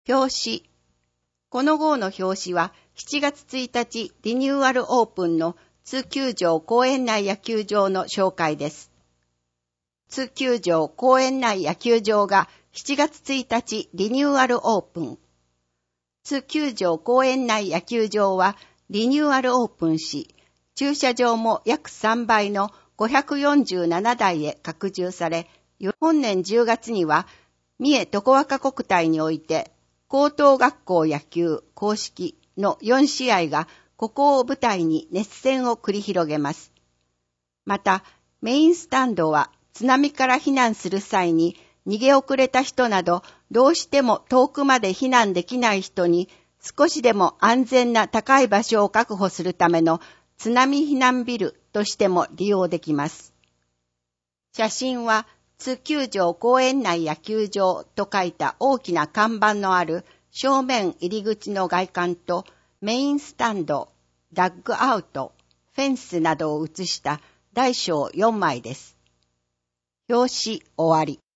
表紙。この号の表紙は7月1日リニューアルオープンの津球場公園内野球場の紹介です。津球場公園内野球場が7月1日リニューアルオープン。津球場公園内野球場はリニューアルオープンし、駐車場も約3倍の547台へ拡充され、本年10月には三重常若国体において高等学校野球公式の4試合がここを舞台に熱戦を繰り広げます。また、メインスタンドは津波から避難する際に逃げ遅れた人などどうしても遠くまで避難できない人に少しでも安全な高い場所を確保するための津波避難ビルとしても利用できます。写真は津球場公園内野球場と書いた大きな看板のある正面入り口の外観とメインスタンド、ダッグアウト、フェンスなどを写した大小4枚です。表紙終わり。